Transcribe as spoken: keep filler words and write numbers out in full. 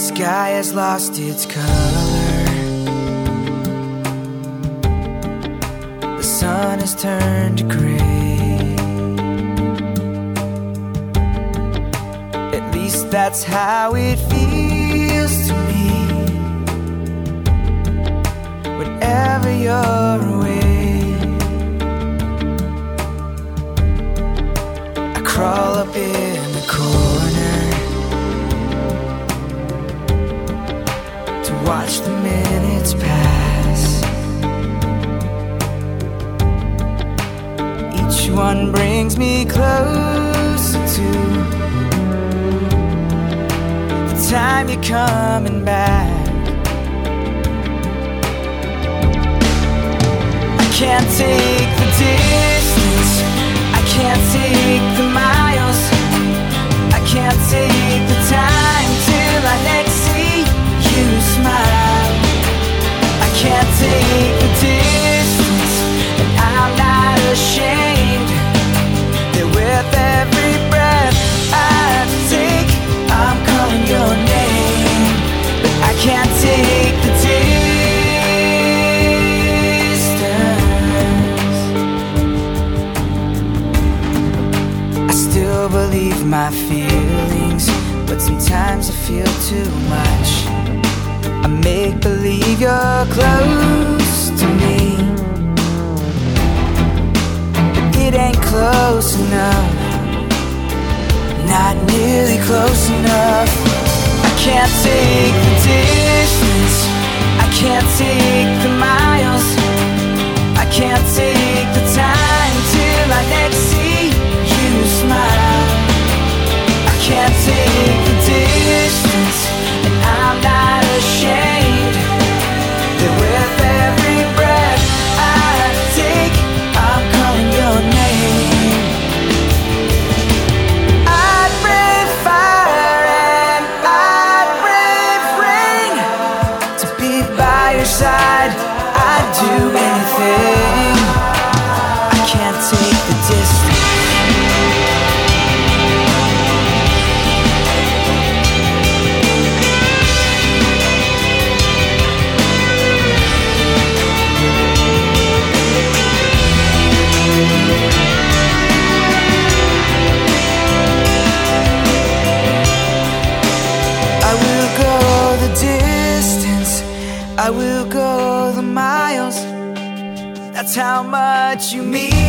sky has lost its color. The sun has turned to gray. At least that's how it feels to me whenever you're away. I crawl up in the corner to watch the minutes pass. Each one brings me closer to the time you're coming back. I can't take the distance, I can't take the miles, I can't take the time till I next see you smile. I can't take the distance, and I'm not ashamed that with every breath I take, I'm calling your name. But I can't take the distance. I still believe my feelings, but sometimes I feel too much. I make believe you're close to me, but it ain't close enough, not nearly close enough. I can't take the distance, I can't take the miles, I can't take the time till I next see you smile. I can't take the distance, and I'm not ashamed that with every breath I take, I'm calling your name. I'd brave fire and I'd brave rain to be by your side. I'd do anything. I can't take the distance. I will go the miles. That's how much you mean.